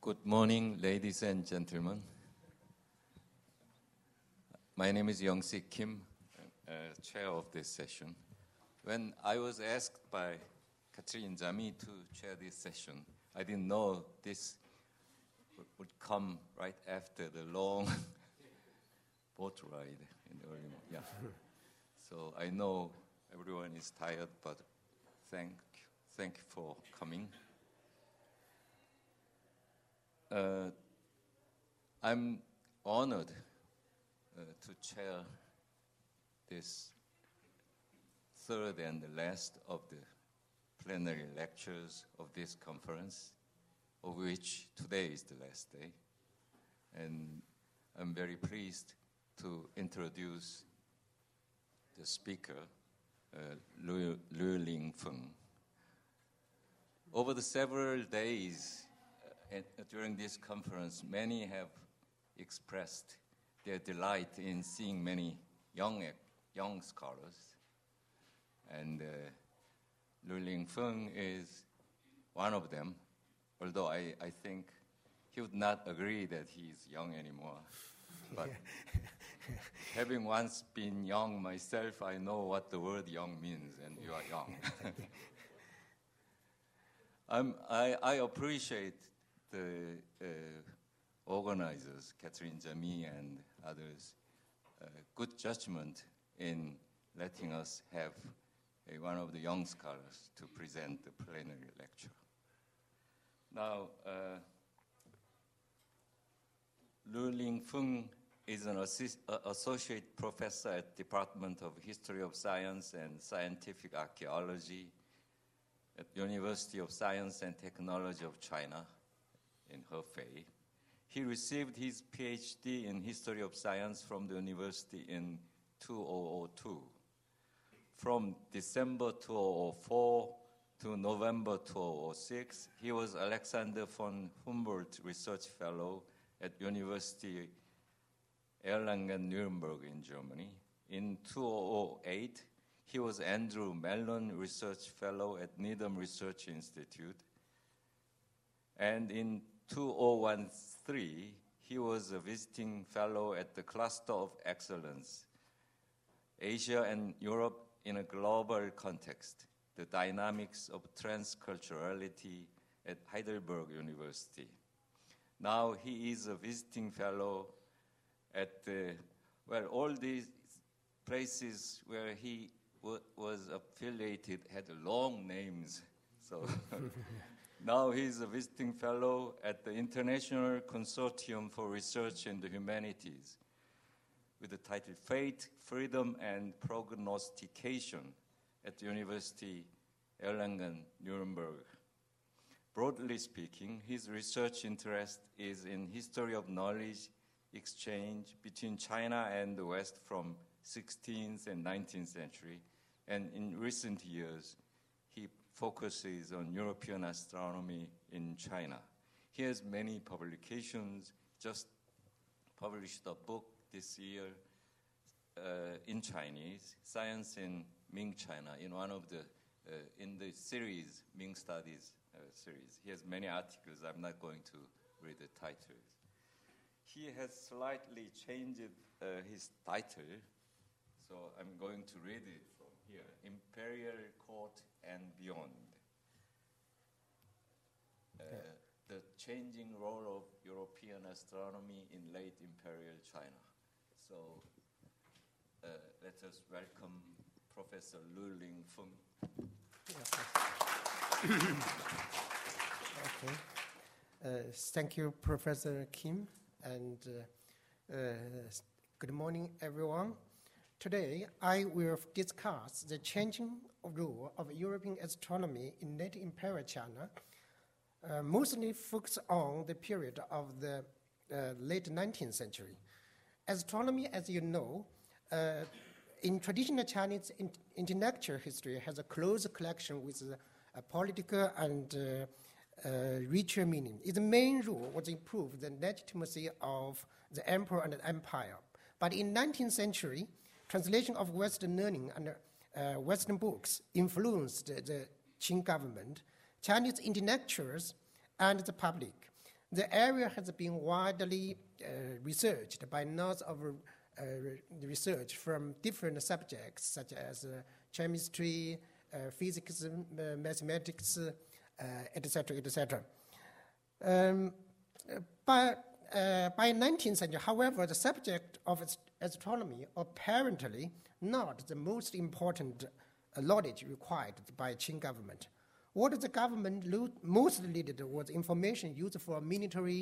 Good morning, ladies and gentlemen. My name is Young-Sik Kim, chair of this session. When I was asked by Catherine Jami to chair this session, I didn't know this would come right after the long boat ride in the early morning. Yeah. So I know everyone is tired, but thank you for coming. I'm honored to chair this third and the last of the plenary lectures of this conference, of which today is the last day. And I'm very pleased to introduce the speaker, Liu Lingfeng. Over the several days during this conference, many have expressed their delight in seeing many young scholars. And Liu Lingfeng is one of them, although I think he would not agree that he is young anymore. But having once been young myself, I know what the word young means, and you are young. I appreciate the organizers, Catherine Jami and others, good judgment in letting us have one of the young scholars to present the plenary lecture. Now, Liu Lingfeng is an associate professor at Department of History of Science and Scientific Archaeology at University of Science and Technology of China in Hefei. He received his PhD in History of Science from the university in 2002. From December 2004 to November 2006, he was Alexander von Humboldt Research Fellow at University Erlangen-Nuremberg in Germany. In 2008, he was Andrew Mellon Research Fellow at Needham Research Institute. And in 2013, he was a visiting fellow at the Cluster of Excellence, Asia and Europe in a global context, the dynamics of transculturality at Heidelberg University. Now he is a visiting fellow at all these places where he was affiliated had long names. So now he's a visiting fellow at the International Consortium for Research in the Humanities with the title Fate, Freedom, and Prognostication at the University Erlangen-Nuremberg. Broadly speaking, his research interest is in history of knowledge exchange between China and the West from 16th and 19th century, and in recent years, he focuses on European astronomy in China. He has many publications, just published a book this year in Chinese, Science in Ming China, in one of the, in the series, Ming Studies series. He has many articles, I'm not going to read the titles. He has slightly changed his title, so I'm going to read it from here. Imperial Court and Beyond. The changing role of European astronomy in late imperial China. So let us welcome Professor Liu Lingfeng. Okay. Thank you, Professor Kim, and good morning, everyone. Today, I will discuss the changing role of European astronomy in late imperial China, mostly focus on the period of the late 19th century. Astronomy, as you know, in traditional Chinese intellectual history has a close connection with political and ritual meaning. Its main role was to improve the legitimacy of the emperor and the empire. But in 19th century, translation of Western learning and Western books influenced the Qing government, Chinese intellectuals, and the public. The area has been widely researched by lots of research from different subjects such as chemistry, physics, mathematics, etc., etc. By 19th century, however, the subject of astronomy apparently not the most important knowledge required by Qing government. What the government mostly needed was information used for military,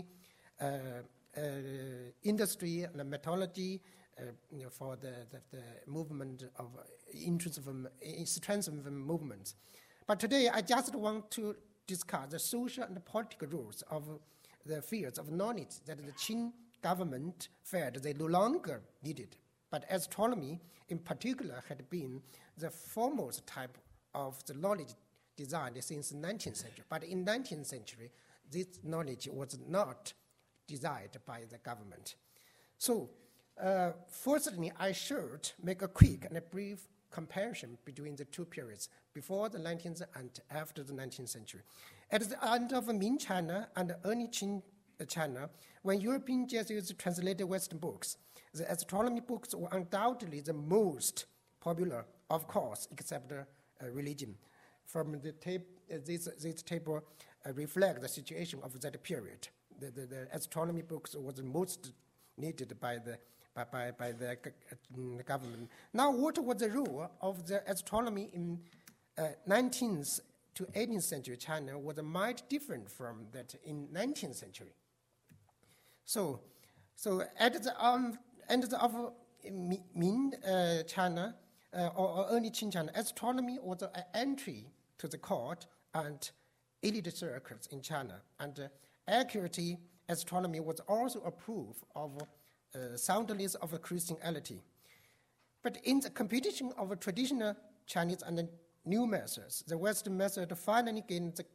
industry, and metallurgy, for the movement of strength of movements. But today, I just want to discuss the social and political rules of the fields of knowledge that the Qing government felt they no longer needed. But astronomy, in particular, had been the foremost type of the knowledge designed since the 19th century. But in the 19th century, this knowledge was not desired by the government. So, firstly, I should make a quick and a brief comparison between the two periods, before the 19th and after the 19th century. At the end of Ming China and early Qing China, when European Jesuits translated Western books, the astronomy books were undoubtedly the most popular, of course, except religion. From the this table reflects the situation of that period. The astronomy books was the most needed by the government. Now, what was the role of the astronomy in 19th to 18th century China was might different from that in 19th century. So at the end of Ming China or early Qing China, astronomy was an entry to the court and elite circles in China, and accuracy astronomy was also a proof of soundness of Christianity. But in the competition of traditional Chinese and new methods, the Western method finally gained the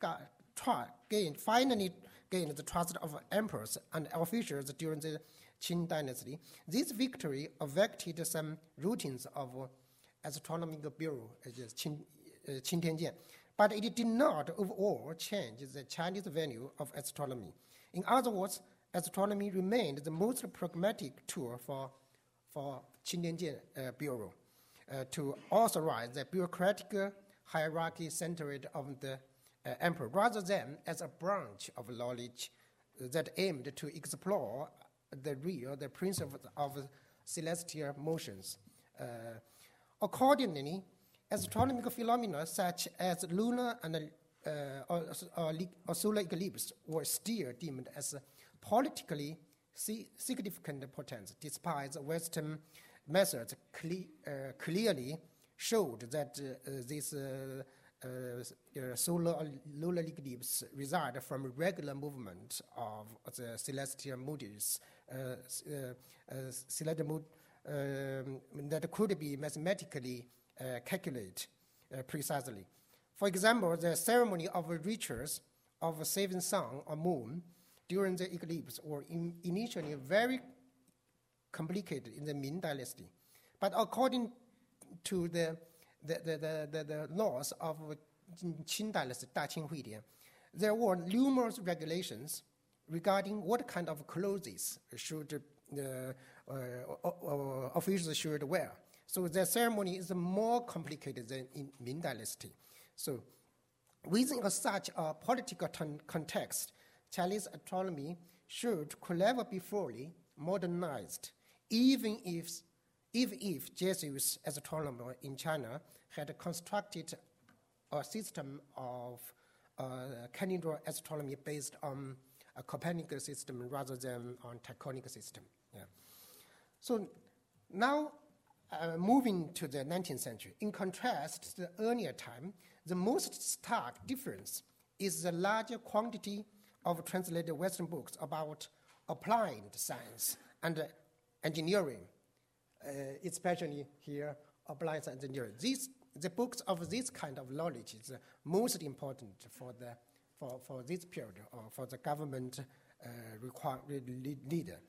trust of emperors and officials during the Qing dynasty. This victory affected some routines of astronomical bureau, Qing Tianjian, but it did not overall change the Chinese value of astronomy. In other words, astronomy remained the most pragmatic tool for Qing Tianjian bureau to authorize the bureaucratic hierarchy centered on the emperor, rather than as a branch of knowledge that aimed to explore the principles of celestial motions. Accordingly, astronomical phenomena such as lunar and or solar eclipse were still deemed as politically significant potential, despite Western methods clearly showed that this solar or lunar eclipse result from regular movement of the celestial bodies, celestial mood, that could be mathematically calculated precisely. For example, the ceremony of rituals of saving sun or moon during the eclipse were initially very complicated in the Ming Dynasty. But according to the laws of Qing Dynasty, Da-Qing Huidian, there were numerous regulations regarding what kind of clothes should officials should wear. So the ceremony is more complicated than in Ming Dynasty. So within such a political context, Chinese astronomy could never be fully modernized, even if Jesuit astronomers in China had constructed a system of calendar astronomy based on a Copernican system rather than on Tychonic system. Yeah. So now moving to the 19th century. In contrast to the earlier time, the most stark difference is the larger quantity of translated Western books about applied science and engineering, especially here, applied science and engineering. The books of this kind of knowledge is most important for this period, or for the government leader.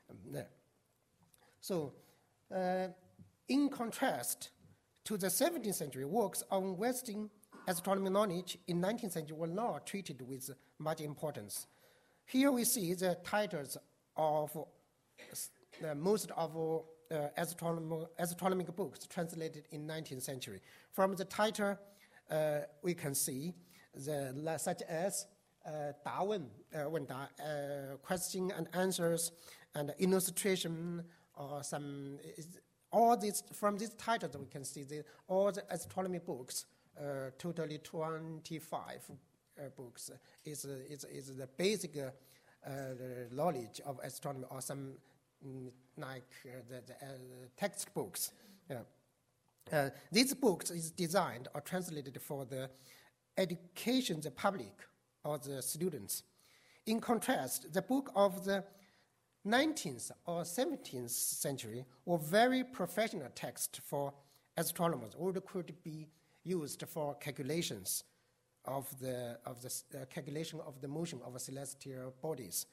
So, in contrast to the 17th century, works on Western astronomy knowledge in 19th century were not treated with much importance. Here we see the titles of most of astronomical books translated in 19th century. From the title, we can see such as Darwin, question and answers, and illustration, or some. All these from these titles we can see all the astronomy books, totally 25 books, is the basic knowledge of astronomy, or some like the textbooks. These books is designed or translated for the education the public or the students. In contrast, the book of the 19th or 17th century were very professional text for astronomers, or could be used for calculations of the calculation of the motion of celestial bodies.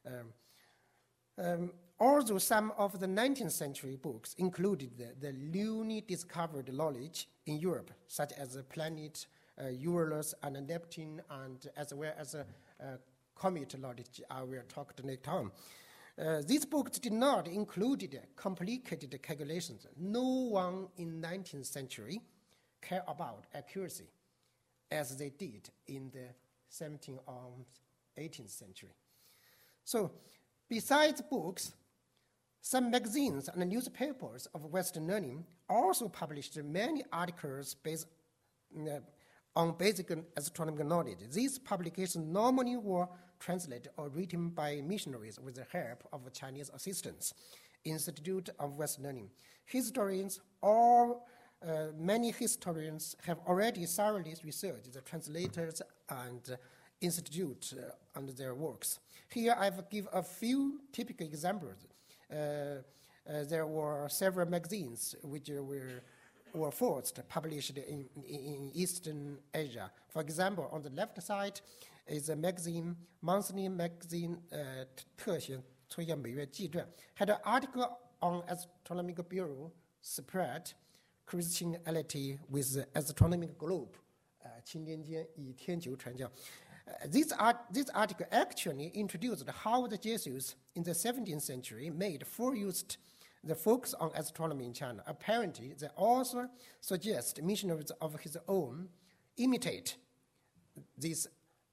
Although some of the 19th century books included the newly discovered knowledge in Europe, such as the planet Uranus and Neptune, and as well as comet knowledge, I will talk later on. These books did not include complicated calculations. No one in 19th century cared about accuracy as they did in the 17th or 18th century. So, besides books, some magazines and newspapers of Western learning also published many articles based on basic astronomical knowledge. These publications normally were translated or written by missionaries with the help of Chinese assistants. Institute of Western Learning. Historians, or many historians, have already thoroughly researched the translators and institute and their works. Here I will give a few typical examples. There were several magazines which were first published in Eastern Asia. For example, on the left side is a magazine, monthly magazine, 特选出现每月季传, had an article on astronomical bureau spread Christianity with the astronomical globe, 钦天监以天球传教. This article actually introduced how the Jesuits in the 17th century made full use the focus on astronomy in China. Apparently, the author suggests missionaries of his own imitate this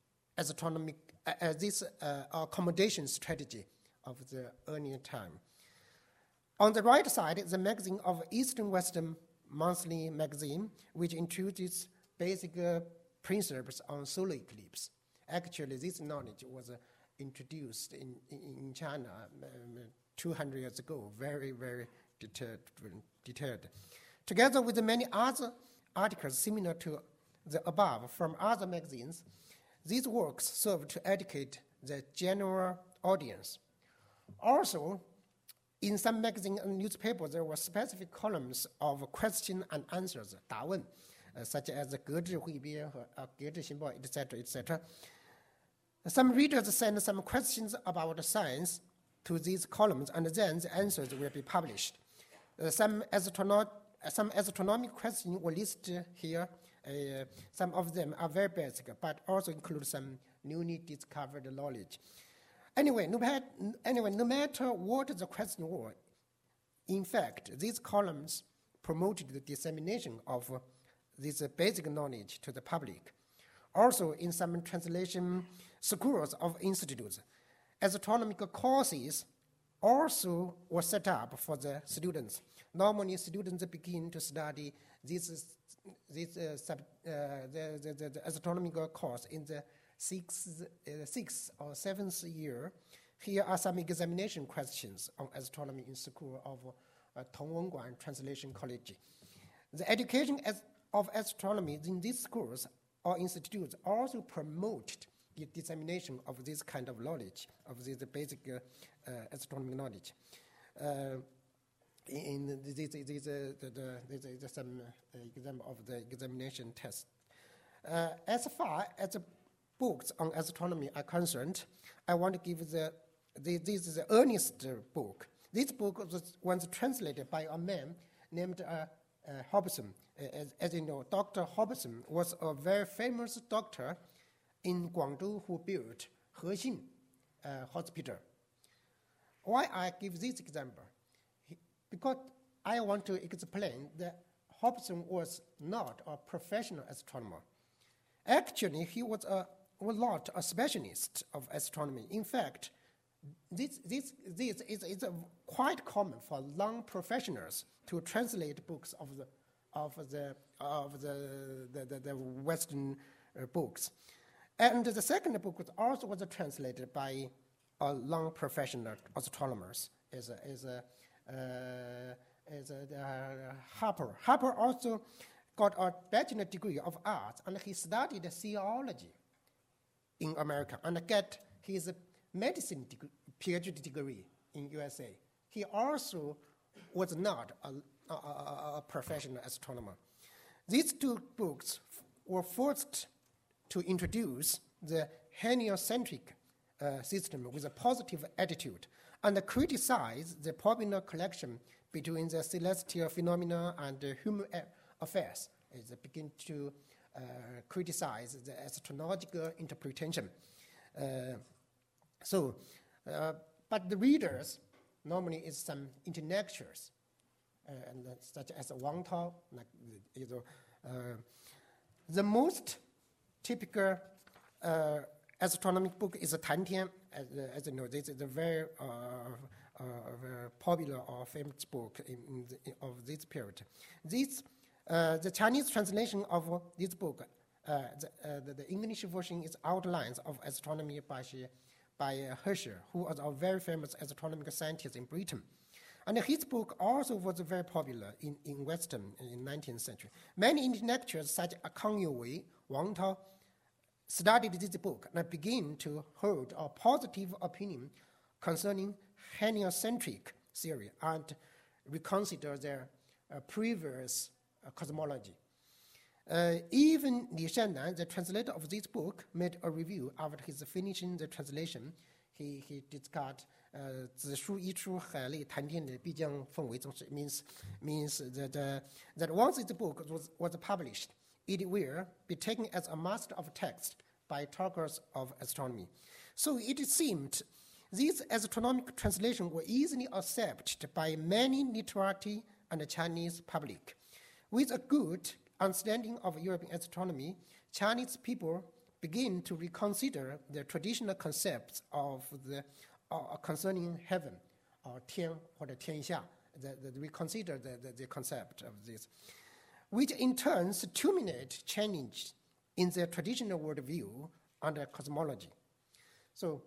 accommodation strategy of the earlier time. On the right side is the magazine of Eastern Western Monthly Magazine, which introduces basic principles on solar eclipse. Actually, this knowledge was introduced in China 200 years ago, very, very detailed. Together with many other articles similar to the above from other magazines, these works serve to educate the general audience. Also, in some magazines and newspapers, there were specific columns of question and answers, 答问, such as 格致汇编和格致新报, etc., etc. Some readers send some questions about science to these columns, and then the answers will be published. Some astronomical questions were listed here. Some of them are very basic, but also include some newly discovered knowledge. Anyway, no matter what the question was, in fact, these columns promoted the dissemination of this basic knowledge to the public. Also, in some translation schools of institutes, astronomical courses also were set up for the students. Normally, students begin to study the astronomical course in the sixth or seventh year. Here are some examination questions on astronomy in school of Tongwengguan Translation College. The education of astronomy in these schools or institutes also promoted the dissemination of this kind of knowledge, of this basic astronomical knowledge. In some example of the examination test. As far as the books on astronomy are concerned, I want to give this is the earliest book. This book was once translated by a man named Hobson. As you know, Dr. Hobson was a very famous doctor in Guangzhou who built Hexin hospital. Why I give this example? Because I want to explain that Hobson was not a professional astronomer. Actually, he was not a specialist of astronomy. In fact, this is quite common for non-professionals to translate books of the Western books. And the second book was translated by non-professional astronomers. Harper. Harper also got a bachelor degree of arts, and he studied theology in America and got his medicine PhD degree in USA. He also was not a professional astronomer. These two books were first to introduce the heliocentric system with a positive attitude and criticize the popular connection between the celestial phenomena and human affairs. They begin to criticize the astrological interpretation. But the readers normally is some intellectuals, such as Wang Tao. The most typical astronomic book is Tan Tian. As you know, this is a very popular or famous book of this period. The Chinese translation of this book, the English version is Outlines of Astronomy by Herschel, who was a very famous astronomical scientist in Britain. And his book also was very popular in Western in 19th century. Many intellectuals such as Kang Youwei, Wang Tao, studied this book and began to hold a positive opinion concerning heliocentric theory and reconsider their previous cosmology. Even Li Shannan, the translator of this book, made a review after his finishing the translation. He discussed 子书一出海内谈天的必将奉为宗师 means that once this book was published, it will be taken as a master of text by talkers of astronomy. So it seemed these astronomical translations were easily accepted by many literati and the Chinese public. With a good understanding of European astronomy, Chinese people begin to reconsider the traditional concepts of the concerning heaven, or 天 or the 天下. Reconsider the concept of this, which in turn stimulate change in their traditional worldview and cosmology. So,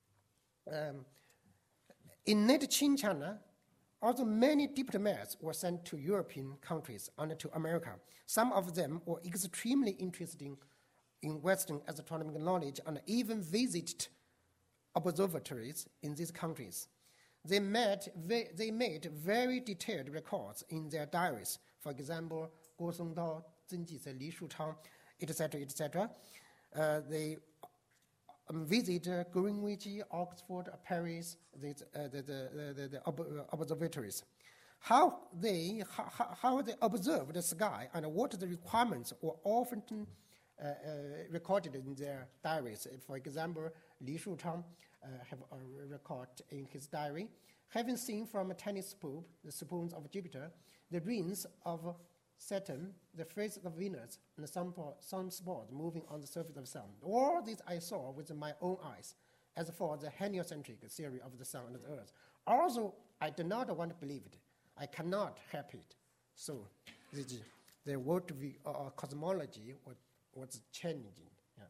in late Qing China, although many diplomats were sent to European countries and to America, some of them were extremely interested in Western astronomical knowledge and even visited observatories in these countries. They made very detailed records in their diaries. For example, Guo Songdao, Zheng Jise, Li Shuchang, etc. They visited Greenwich, Oxford, Paris, the observatories. How they observed the sky and what the requirements were often recorded in their diaries. For example, Li Shuchang have a record in his diary. Having seen from a tiny spoon, the spoons of Jupiter, the rings of Saturn, the face of Venus, and some spots moving on the surface of the sun. All this I saw with my own eyes. As for the heliocentric theory of the sun and the earth, also I do not want to believe it. I cannot help it. So the worldview or cosmology was changing. Yeah.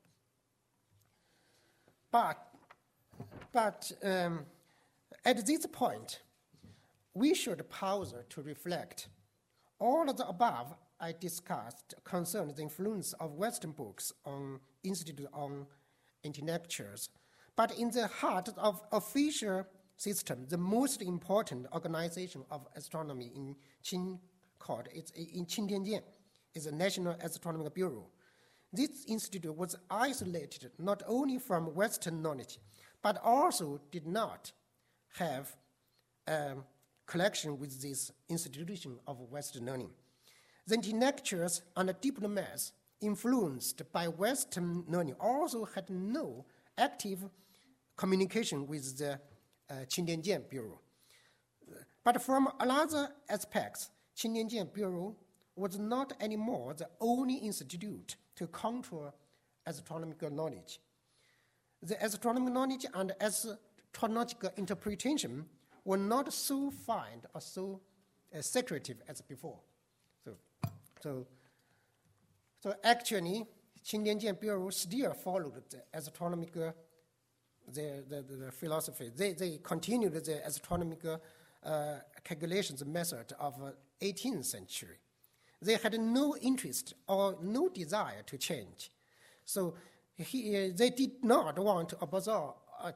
But at this point, we should pause to reflect. All of the above I discussed concern the influence of Western books on institute on intellectuals. But in the heart of official system, the most important organization of astronomy in Qing court is in Qingdianjian, is the National Astronomical Bureau. This institute was isolated not only from Western knowledge, but also did not have collection with this institution of Western learning. The intellectuals and the diplomats influenced by Western learning also had no active communication with the Qindianjian Bureau. But from other aspects, Qindianjian Bureau was not anymore the only institute to control astronomical knowledge. The astronomical knowledge and astronomical interpretation were not so fine or so secretive as before. So actually, Qindianjian Bureau still followed the astronomical the philosophy. They continued the astronomical calculations method of 18th century. They had no interest or no desire to change. So they did not want to absorb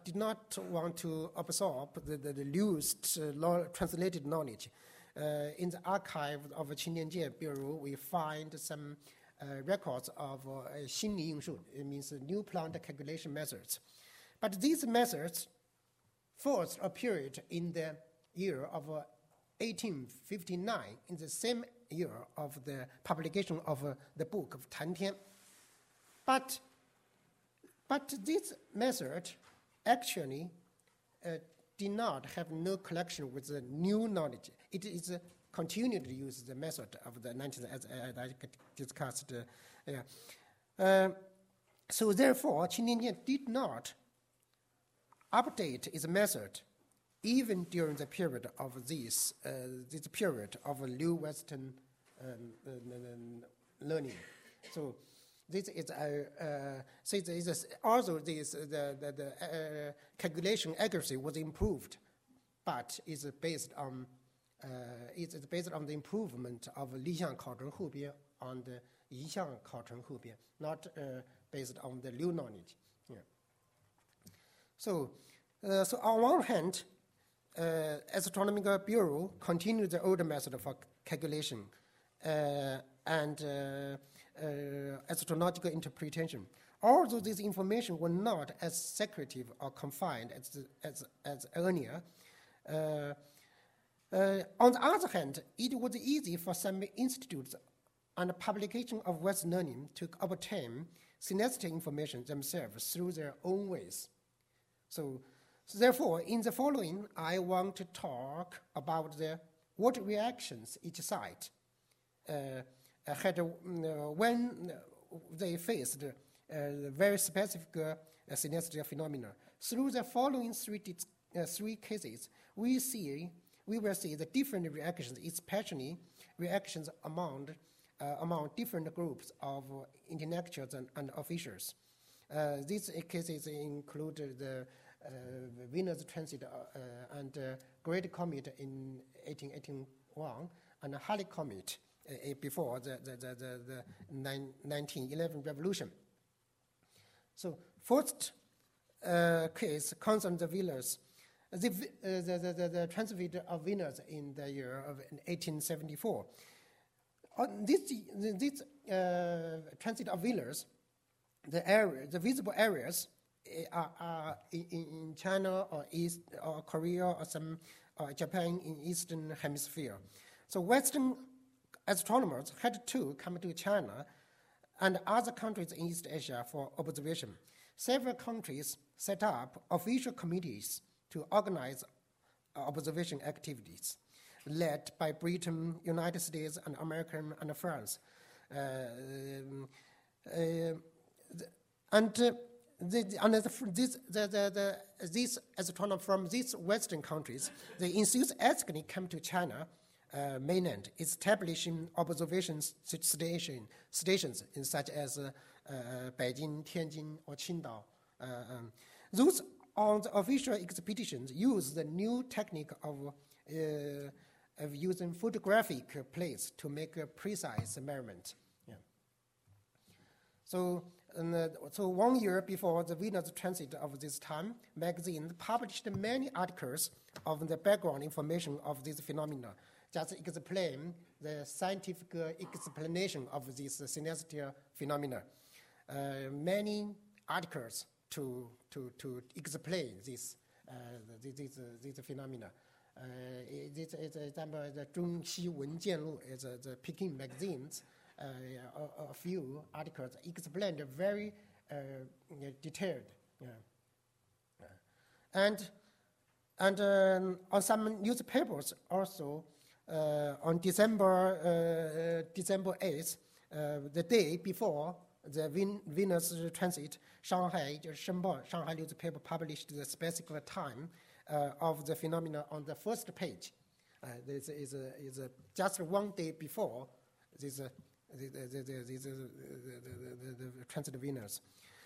the loosed translated knowledge. In the archive of Qindianjian Bureau, we find some records of Xinli Yingshu, it means new plant calculation methods. But these methods first appeared in the year of 1859, in the same year of the publication of the book of Tan Tian. But this method actually did not have no connection with the new knowledge. It is continued to use the method of the 19th, as I discussed. So therefore, Qindianjian did not update its method even during the period of this period of new Western learning. So this is also the calculation accuracy was improved, but is based on the improvement of 理想考证后边 on the 一项考证后边, not based on the new knowledge. Yeah. So on one hand, Astronomical Bureau continued the old method for calculation and astronomical interpretation. Although this information was not as secretive or confined as earlier, on the other hand, it was easy for some institutes and publication of Western learning to obtain synthetic information themselves through their own ways. So therefore, in the following, I want to talk about what reactions each side had when they faced very specific synthetic phenomena. Through the following three cases, we will see the different reactions, especially reactions among different groups of intellectuals and officials. These cases include the Venus transit and Great Comet in 1881 and Halley Comet before the 1911 revolution. So first case concerns the Venus. The transit of Venus in the year of 1874. This transit of Venus, the visible areas are in China or East or Korea or some Japan in Eastern Hemisphere. So Western astronomers had to come to China and other countries in East Asia for observation. Several countries set up official committees to organize observation activities, led by Britain, United States, and America, and France. These astronomers from these Western countries, they enthusiastically come to China mainland, establishing observation stations in such as Beijing, Tianjin, or Qingdao. Those on the official expeditions use the new technique of using photographic plates to make a precise measurement. Yeah. So 1 year before the Venus transit of this time, magazine published many articles of the background information of this phenomena, just explain the scientific explanation of this celestial phenomena. Many articles to explain this phenomena. This example, the 中西文件录 is the Peking magazines. A few articles explained very detailed. And on some newspapers also, on December 8th, the day before the Venus transit, Shanghai newspaper published the specific time of the phenomena on the first page. This is just one day before this the transit of Venus.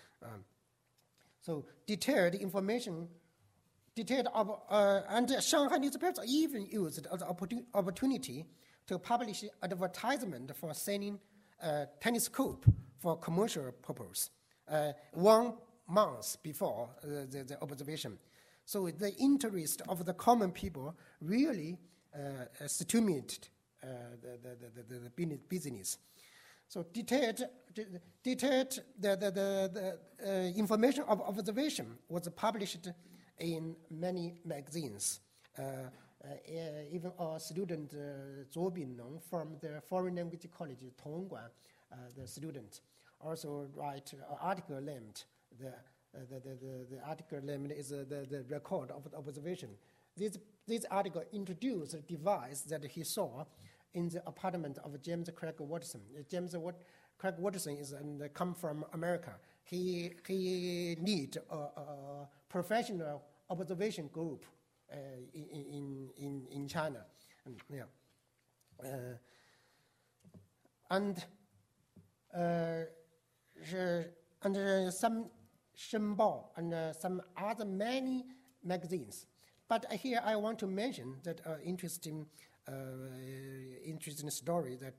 So detailed information. And Shanghai newspapers even used the opportunity to publish advertisement for selling telescope for commercial purpose 1 month before the observation. So the interest of the common people really stimulated the business. So detailed the information of observation was published in many magazines. Even our student Zhou Binlong from the Foreign Language College, Tongguan, the student, also write an article named the article named is the record of the observation. This article introduced a device that he saw in the apartment of James Craig Watson. Craig Watson is come from America. He need a professional observation group in China, and some Shenbao and some other many magazines. But here I want to mention that interesting story that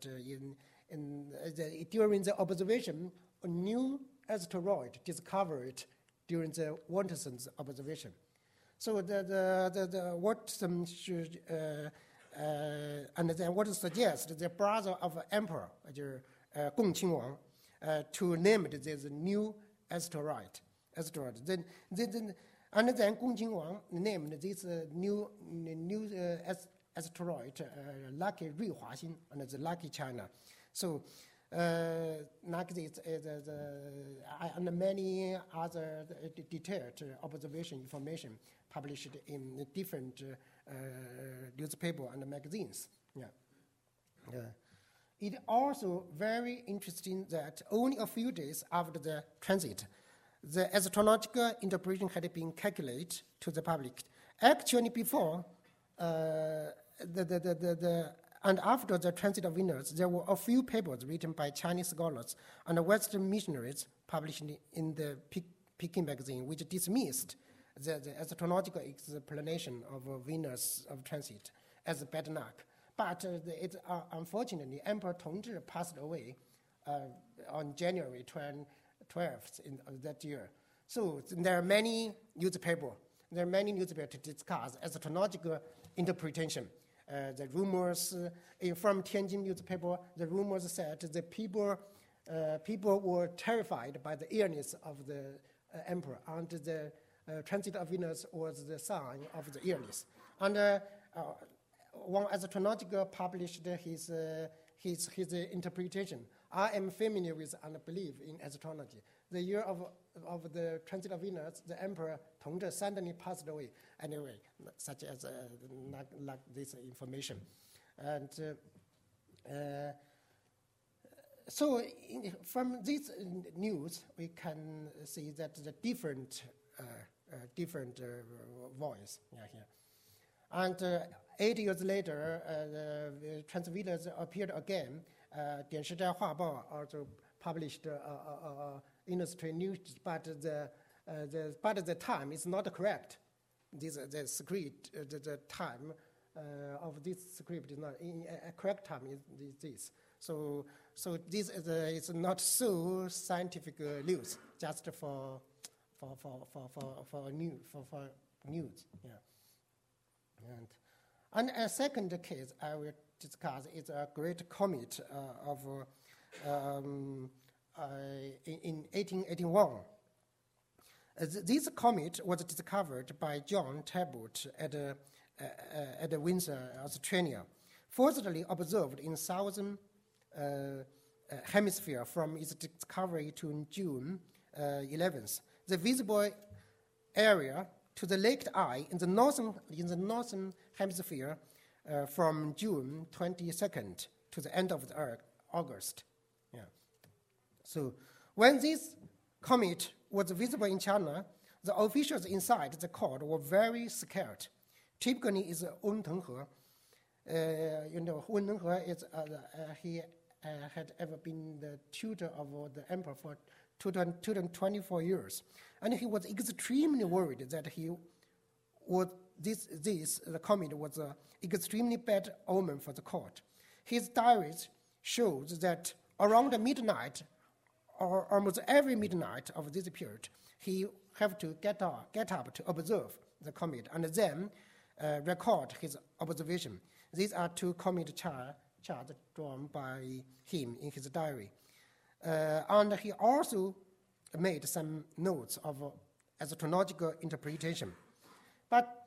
during the observation, a new asteroid discovered during the Wattson's observation. So the Watson should and then Watson suggests the brother of emperor, Gong Qingwang, to name this new asteroid. Then Gong Qingwang named this new asteroid Lucky Ruihuaxin, and the Lucky China. So like this, and many other detailed observation information published in different newspapers and magazines. It also very interesting that only a few days after the transit, the astrological interpretation had been calculated to the public. Actually, before and after the transit of Venus, there were a few papers written by Chinese scholars and Western missionaries published in the Peking magazine, which dismissed the astrological explanation of Venus of transit as bad luck. But unfortunately, Emperor Tongzhi passed away on January 12th in that year. So there are many newspapers to discuss astrological interpretation. The rumors from Tianjin newspaper, the rumors said the people were terrified by the illness of the emperor, and the transit of Venus was the sign of the illness. And one astrologer published his interpretation. I am familiar with and believe in astrology. The year of the transit of Venus, the emperor Tongzhi suddenly passed away. Anyway, such as like this information, and so from this news we can see that the different voice here, and 8 years later, the transit Venus appeared again. 电时代画报 also published industry news, but the time is not correct. The script, the time of this script is not a correct time. Is this? So this is not so scientific news, just for news. Yeah. And a second case I will discuss is a great comet in 1881. This comet was discovered by John Talbot at Windsor, Australia, fortunately observed in southern hemisphere from its discovery to June 11th. The visible area to the naked eye in the northern hemisphere from June 22nd to the end of August. Yeah. So when this comet was visible in China, the officials inside the court were very scared. Typically, is Wen Tenghe. Wen Tenghe is he had ever been the tutor of the emperor for 224 years, and he was extremely worried that the comet was an extremely bad omen for the court. His diaries shows that around midnight, or almost every midnight of this period, he have to get up to observe the comet and then record his observation. These are two comet charts drawn by him in his diary. And he also made some notes of astrological interpretation. But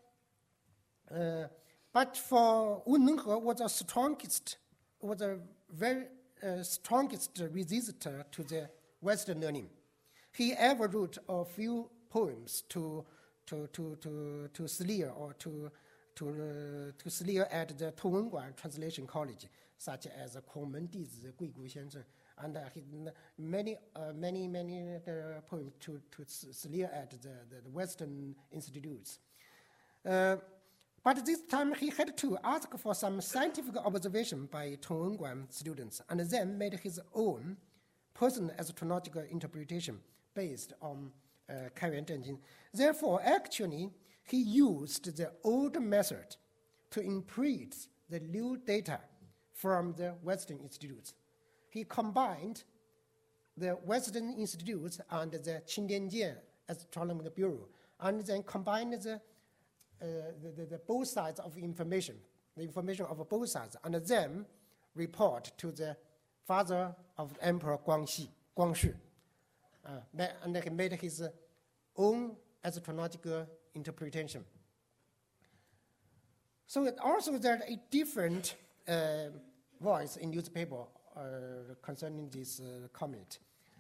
for Wen Tenghe was a very strongest resistor to the Western learning. He ever wrote a few poems to Slier or to Slier at the Tongwenguan Translation College, such as Kongmen Dizi Guigu Xianzhen, and many poems to Slier at the Western institutes. But this time he had to ask for some scientific observation by Tongwenguan students, and then made his own personal astrological interpretation based on Kaiyuan Zhenjing. Therefore, actually, he used the old method to imprint the new data from the Western institutes. He combined the Western institutes and the Qingdianjian Astronomical Bureau, and then combined the both sides of information, the information of both sides, and then report to the father of the Emperor Guangxi. And he made his own astrological interpretation. So also there's a different voice in newspaper concerning this comet.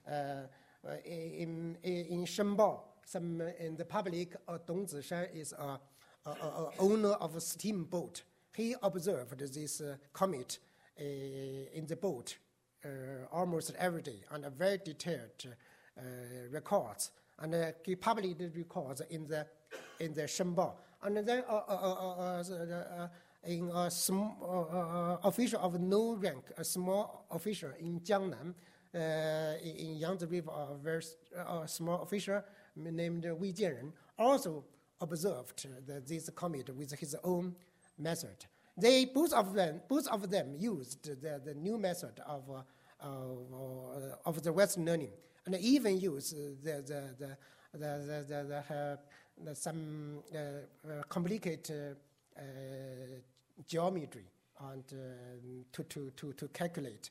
In Shenbao, in the public, Dong Zishan is a owner of a steamboat. He observed this comet in the boat almost every day, and very detailed records, and he published the records in the Shenbao. And then in a small official of no rank, a small official in Jiangnan, in Yangtze River, a very small official named Wei Jianren, also observed this comet with his own method. Both of them used the new method of the Western learning, and even used some complicated geometry and to calculate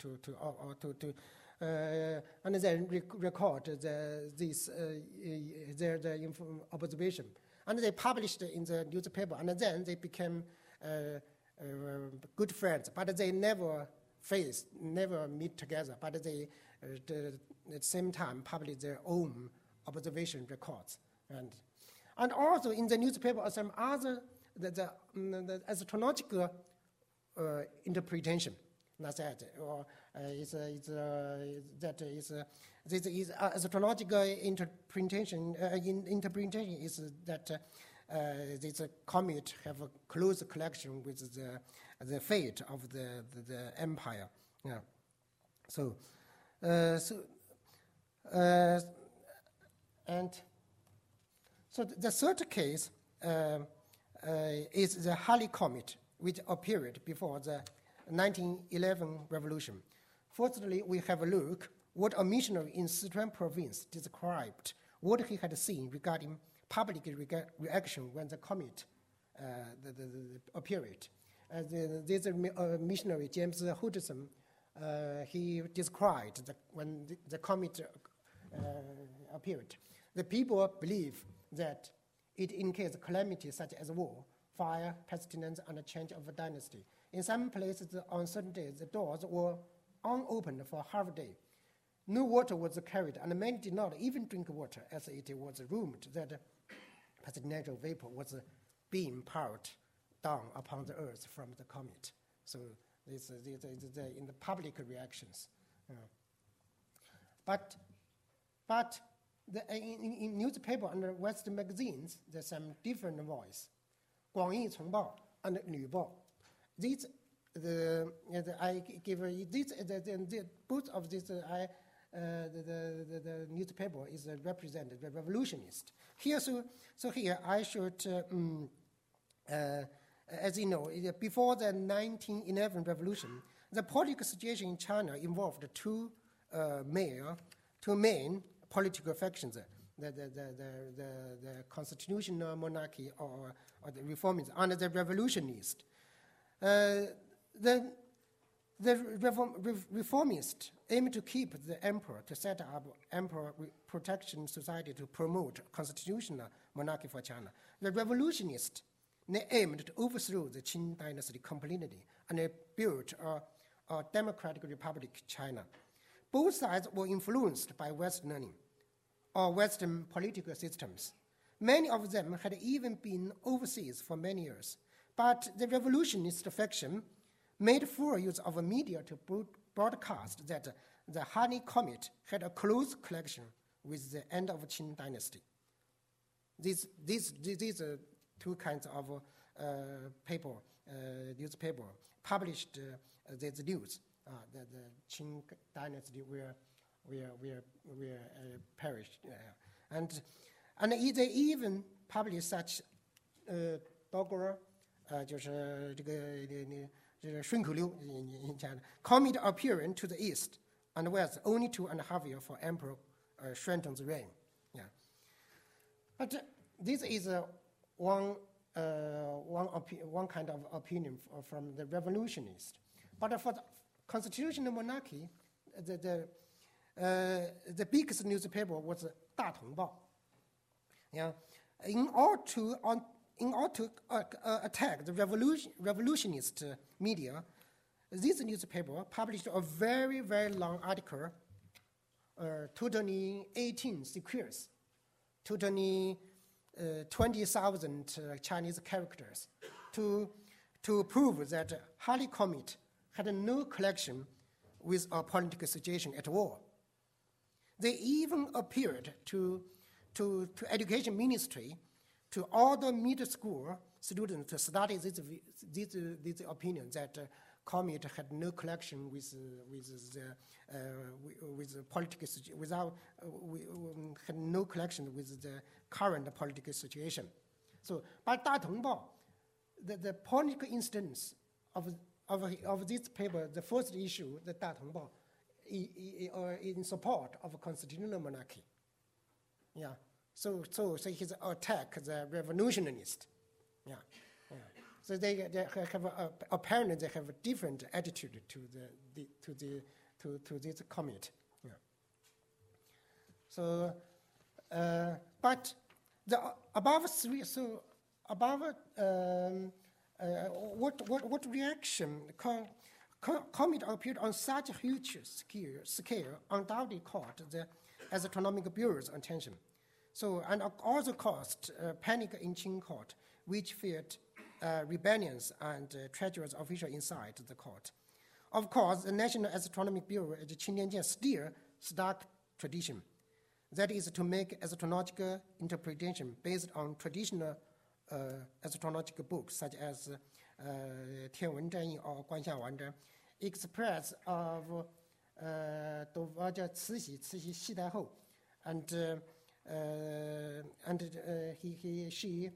and then record their observation, and they published in the newspaper, and then they became good friends. But they never meet together. But they at the same time published their own observation records, and also in the newspaper are some other the astrological interpretation. That's that, or this is astrological interpretation. Interpretation is that this comet have a close connection with the fate of the empire. Yeah. So the third case is the Halley comet, which appeared before the 1911 revolution. Firstly, we have a look what a missionary in Sichuan province described what he had seen regarding public reaction when the comet appeared. This missionary, James Hodgson, he described when the comet appeared. The people believe that it indicates calamity such as war, fire, pestilence, and a change of a dynasty. In some places, on certain days, the doors were unopened for half a day. No water was carried, and many did not even drink water, as it was rumored that as a natural vapor was being poured down upon the earth from the comet. So this in the public reactions. But in newspaper and Western magazines, there's some different voice. 广义丛报 and 旅报. I give both of these. The newspaper is represented the revolutionist. Here, so here I should, as you know, before the 1911 revolution, the political situation in China involved two main political factions: the constitutional monarchy or the reformists and the revolutionists. The reformists aimed to keep the emperor, to set up emperor protection society to promote constitutional monarchy for China. The revolutionists, they aimed to overthrow the Qing dynasty completely and they built a democratic republic China. Both sides were influenced by Western learning or Western political systems. Many of them had even been overseas for many years. But the revolutionist faction made full use of media to broadcast that the Halley Comet had a close connection with the end of Qing dynasty. These are two kinds of newspaper published this news. The Qing dynasty will perish, and they even published such doggerel, 就是这个顺口溜 in China. Comet appearing to the east and west only 2.5 years for Emperor Xuanzong's reign. Yeah, but this is one kind of opinion from the revolutionists. But for the constitutional monarchy, the biggest newspaper was 大同报. Yeah, in order to attack the revolutionist media, this newspaper published a very, very long article, totally 18 sequels, totally 20,000 Chinese characters, to prove that Halley Comet had no connection with a political situation at all. They even appeared to education ministry, to all the middle school students to study this opinion that Comet had no connection with the political had no connection with the current political situation. So, by 大同报, the political instance of this paper, the first issue, the 大同报, in support of constitutional monarchy. Yeah. So his attack the revolutionists. Yeah. So they have apparently they have a different attitude to this comet. Yeah. So, but the above three. So above what reaction comet appeared on such a huge scale undoubtedly caught the astronomical bureau's attention. So, and also caused panic in Qing court, which feared rebellions and treacherous officials inside the court. Of course, the National Astronomical Bureau at Qindianjian still stuck tradition. That is to make astrological interpretation based on traditional astrological books such as 天文占印 or 观象完征, express of 都叫慈禧西太后 and she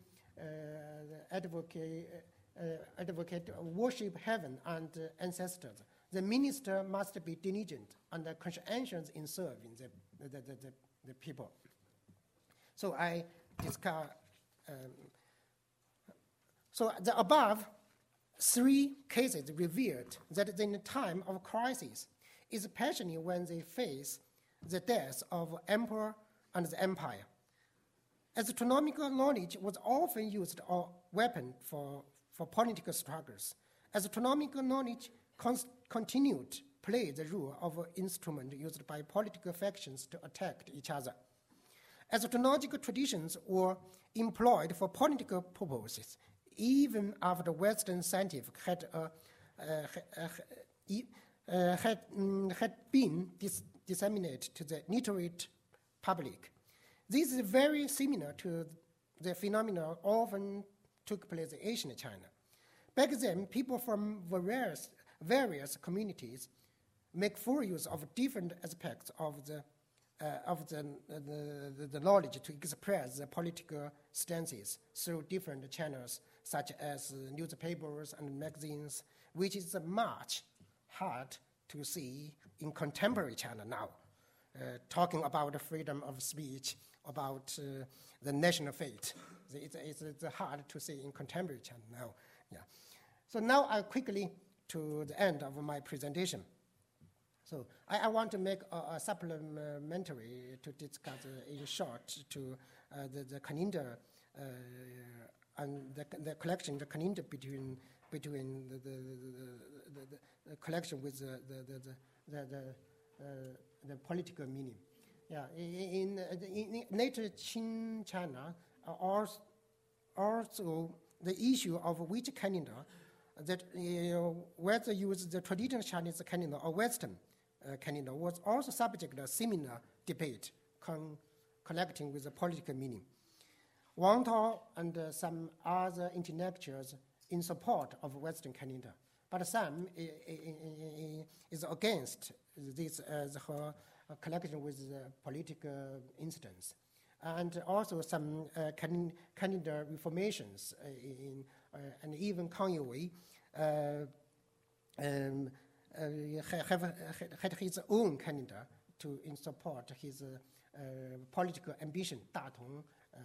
advocate worship heaven and ancestors. The minister must be diligent and conscientious in serving the people. So I discuss. So the above three cases revealed that in a time of crisis, especially when they face the death of emperor and the empire, astronomical knowledge was often used as a weapon for political struggles. Astronomical knowledge continued to play the role of an instrument used by political factions to attack each other. Astrological traditions were employed for political purposes, even after Western scientific had been disseminated to the literate public. This is very similar to the phenomena often took place in ancient China. Back then, people from various communities make full use of different aspects of the knowledge to express their political stances through different channels, such as newspapers and magazines, which is much hard to see in contemporary China now, talking about the freedom of speech, about the national fate. It's hard to see in contemporary China now. Yeah. So now I quickly to the end of my presentation. So I want to make a supplementary to discuss in short to the calendar and the collection, the calendar between the collection with the political meaning. Yeah, in later Qing China, also the issue of which calendar, that whether use the traditional Chinese calendar or Western calendar, was also subject to a similar debate connecting with the political meaning. Wang Tao and some other intellectuals in support of Western calendar, but some is against this as her connection with political incidents. And also some calendar reformations and even Kang Youwei had his own calendar in support his political ambition, 大同,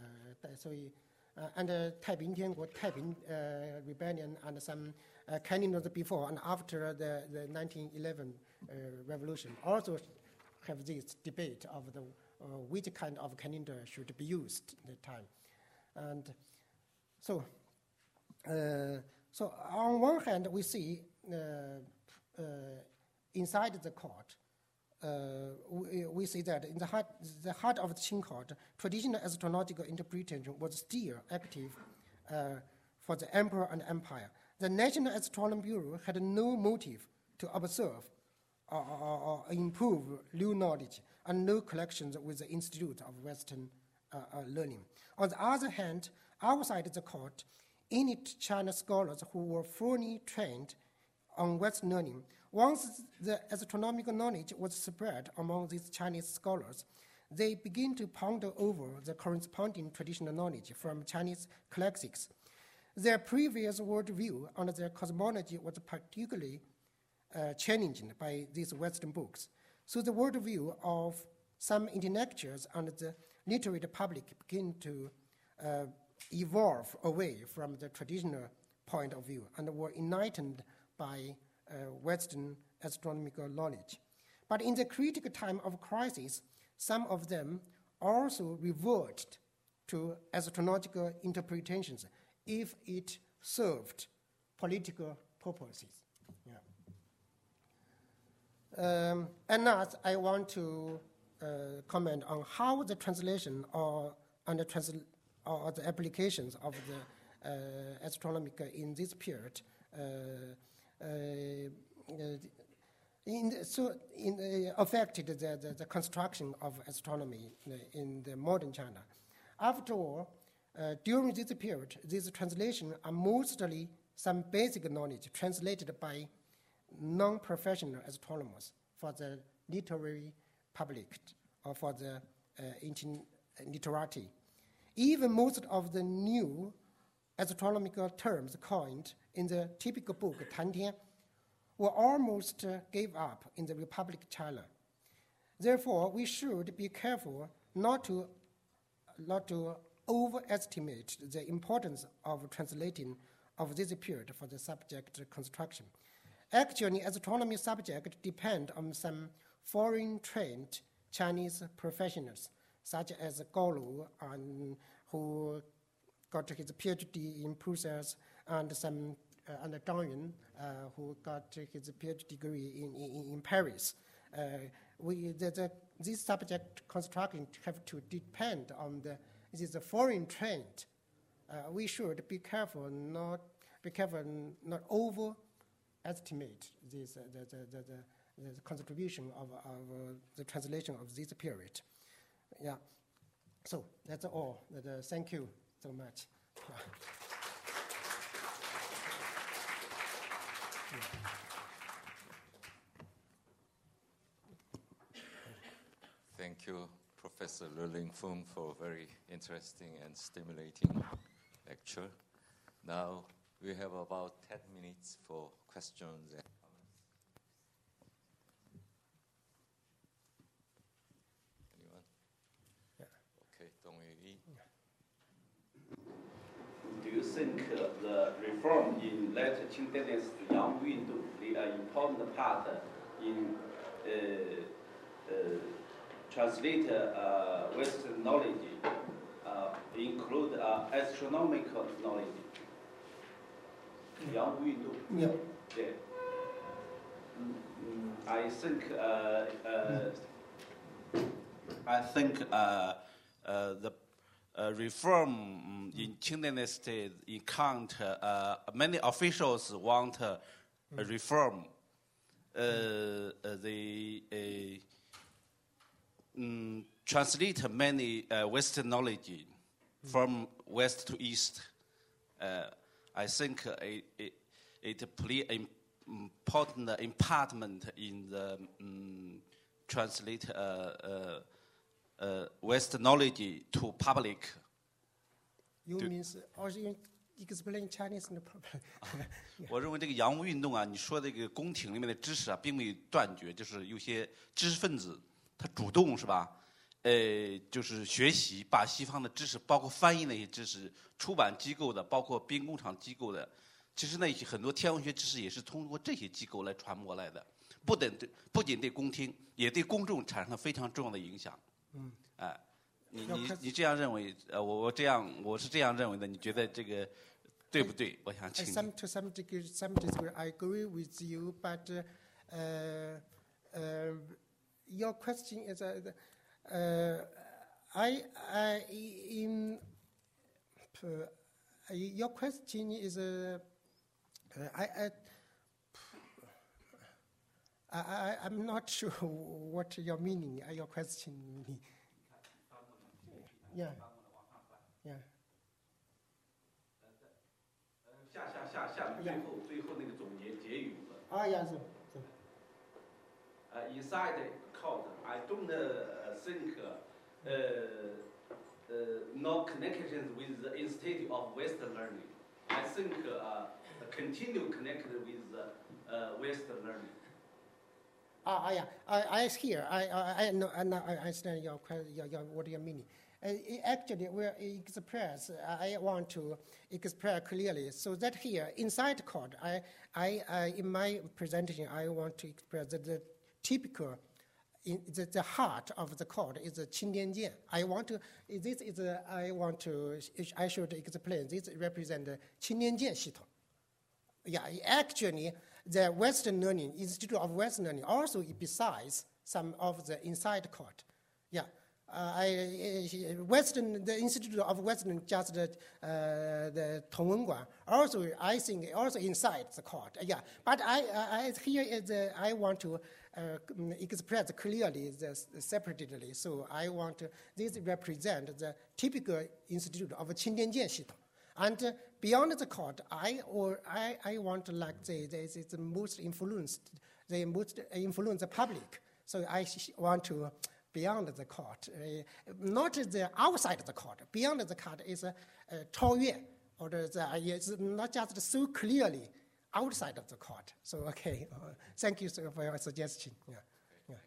and Taiping Tianguo, Taiping rebellion, and some calendars before and after the 1911 revolution also have this debate of the which kind of calendar should be used at the time. And so on one hand, we see inside the court, we see that in the heart of the Qing court, traditional astrological interpretation was still active for the emperor and empire. The National Astronomy Bureau had no motive to observe or improve new knowledge and no collections with the Institute of Western Learning. On the other hand, outside the court, any China scholars who were fully trained on Western learning, once the astronomical knowledge was spread among these Chinese scholars, they begin to ponder over the corresponding traditional knowledge from Chinese classics. Their previous worldview and their cosmology was particularly challenged by these Western books. So the worldview of some intellectuals and the literate public begin to evolve away from the traditional point of view and were enlightened by Western astronomical knowledge. But in the critical time of crisis, some of them also reverted to astrological interpretations if it served political purposes. Yeah. And now I want to comment on how the translation or the applications of the astronomical in this period affected the construction of astronomy in the modern China. After all, during this period, these translations are mostly some basic knowledge translated by non-professional astronomers for the literary public or for the literati. Even most of the new astronomical terms coined in the typical book Tan Tian were almost gave up in the Republic of China. Therefore, we should be careful not to overestimate the importance of translating of this period for the subject construction. Actually, astronomy subject depend on some foreign-trained Chinese professionals, such as Gao Lu, who got his PhD in process, and some and Zhang Yun, who got his PhD degree in Paris. The this subject construction have to depend on this foreign trend. We should be careful not overestimate this the contribution of the translation of this period. Yeah. So that's all. Thank you so much. Thank you, Professor Liu Feng, for a very interesting and stimulating lecture. Now we have about 10 minutes for questions and comments. Anyone? Yeah. Okay, Dong Yi. Do you think the reform in late Qing dynasty Yang Yundong play an important part in translate Western knowledge, include astronomical knowledge? Yang Yundong. Yeah. Yeah. I think the reform in Qing dynasty encounter many officials want a reform. They translate many Western knowledge from west to east. I think it play an important impartment in the translate Western knowledge to public. You means also explain Chinese no problem. 我认为这个洋务运动啊，你说这个宫廷里面的知识啊，并没有断绝，就是有些知识分子他主动是吧？就是学习把西方的知识，包括翻译那些知识，出版机构的，包括兵工厂机构的，其实那些很多天文学知识也是通过这些机构来传播来的，不仅对宫廷，也对公众产生了非常重要的影响。你这样认为？我是这样认为的。你觉得这个对不对？我想请你。 To some degree, I agree with you, but your question is, your question is, I'm not sure what your meaning, your question meaning. Yeah. Yeah. 下面最后那个总结结语了。 Yeah. Inside Code, I don't think no connections with the Institute of Western Learning. I think continue connected with Western Learning. Yeah. I hear. I know. I understand your question. What you mean? Actually, I want to express clearly so that here inside code, I in my presentation, I want to express that the typical, the heart of the code is the Qingdianjian. I should explain this represent the Qingdianjian 系统. Yeah, actually, the Western Learning Institute of Western Learning also besides some of the inside code. Yeah. The Institute of Western just the Tongwenguan also I think also inside the court. Yeah, but I want to express clearly separately. So I want this represent the typical institute of Qingdianjian 系统. And beyond the court, I want to like say this is the most influence the public. So I want to. Beyond the court, not the outside the court. Beyond the court is 超越, or it's not just so clearly outside of the court. So okay, thank you for your suggestion. Yeah. Thank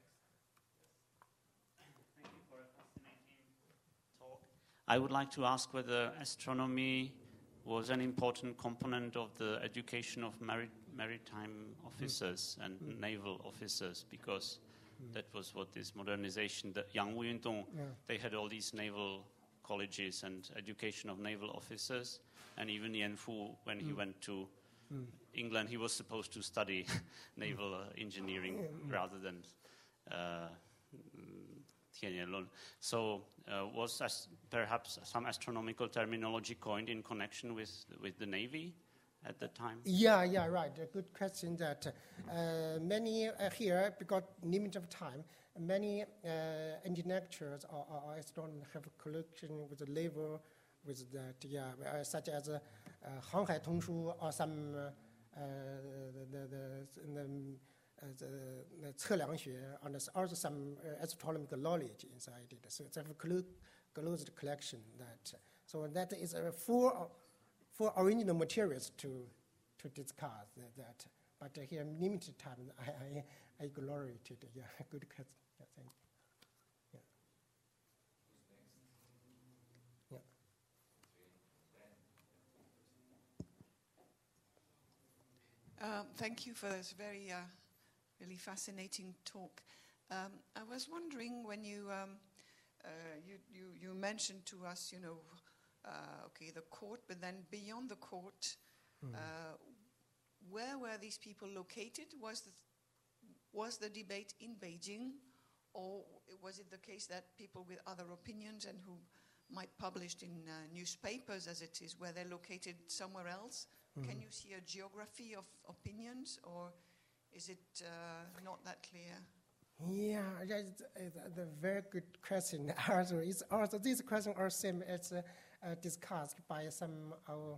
you for a fascinating talk. I would like to ask whether astronomy was an important component of the education of maritime officers and naval officers, because that was what this modernization, the Yang Yundong, they had all these naval colleges and education of naval officers. And even Yan Fu, when he went to England, he was supposed to study naval engineering rather than Tianyelun. So was perhaps some astronomical terminology coined in connection with the Navy at the time? Yeah, right. A good question. That many here, because limit of time, many engineers or astronomers have a collection with the level, with that, such as Hanghai Tongshu or some the 测量学 and also some astronomical knowledge inside it. So it's a closed collection that. So that is full original materials to discuss that. But here limited time, I ignore it. Yeah, good question. Yeah, thank you. Yeah. Thank you for this very, really fascinating talk. I was wondering when you mentioned to us, okay, the court, but then beyond the court, where were these people located? Was the debate in Beijing, or was it the case that people with other opinions and who might publish in newspapers, as it is, where they're located somewhere else? Can you see a geography of opinions, or is it not that clear? Yeah, that's a very good question. Also, this question are same as discussed by some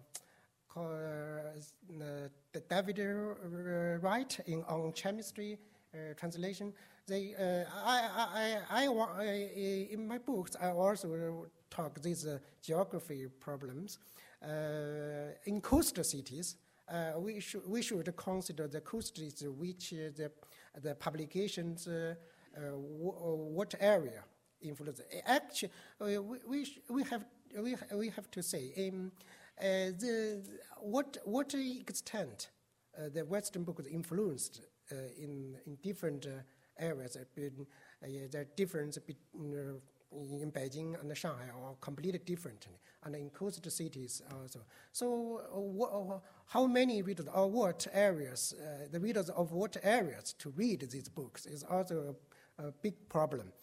the David Wright on chemistry translation. They, in my books, I also talk these geography problems. In coastal cities, we should consider the coast cities which the publications what area influence. Actually, we have to say what extent the Western books influenced in different areas. The difference in Beijing and Shanghai are completely different, and in coastal cities also. So, how many readers or what areas, the readers of what areas to read these books is also a big problem.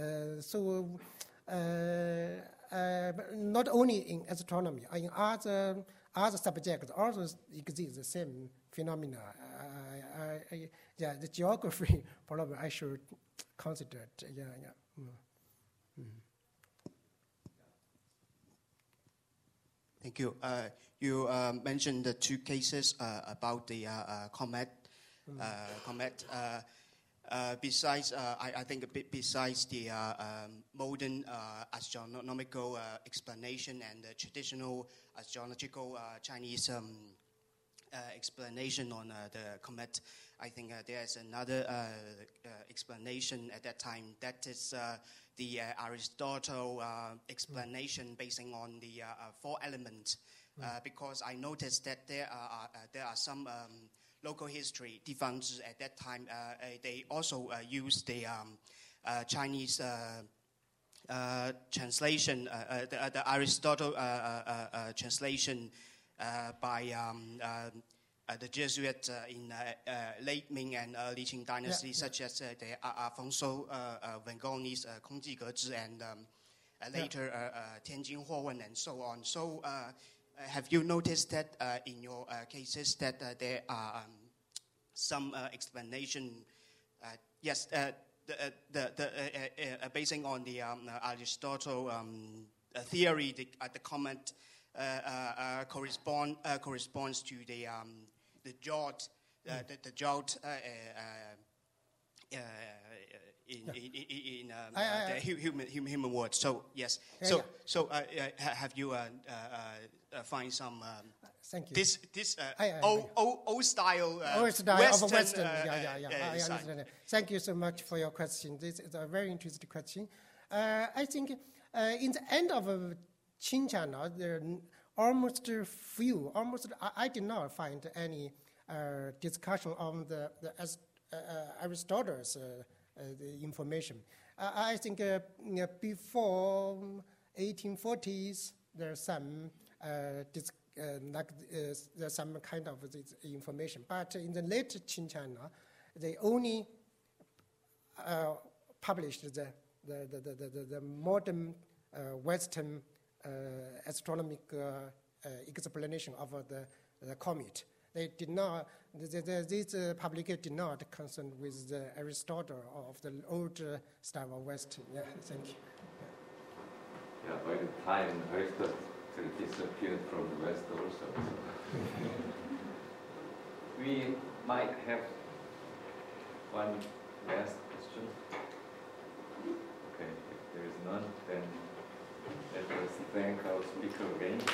Not only in astronomy, in other subjects also exist the same phenomena. The geography problem I should consider. Thank you. You mentioned the two cases about the comet. Besides, I think besides the modern astronomical explanation and the traditional astrological Chinese explanation on the comet, I think there's another explanation at that time. That is the Aristotle explanation basing on the four elements. Because I noticed that there are some local history, 地方志 at that time, they also used the Chinese translation, the Aristotle translation by the Jesuits in late Ming and early Qing dynasty, such as the Afonso Vengoni's 空寂阁志 and later Tianjin Huowen and so on. So have you noticed that in your cases that there are some explanation? Yes, basing on the Aristotle theory, the comet corresponds to the jolt, the jolt in the human words. So yes. So have you find some? Thank you. This old style. Old style Western, of Western. I understand. Thank you so much for your question. This is a very interesting question. I think in the end of Qing China, there almost few. I did not find any discussion on the Aristotle's the information. I think before 1840s, there's some there's some kind of this information. But in the late Qing China, they only published the the modern Western astronomical explanation of the comet. They did not. This publication did not concern with the Aristotle of the old style of Western. Yeah, thank you. Yeah, by the time Aristotle disappeared from the West also. So. We might have one last question. Okay, if there is none, then let us thank our speaker again.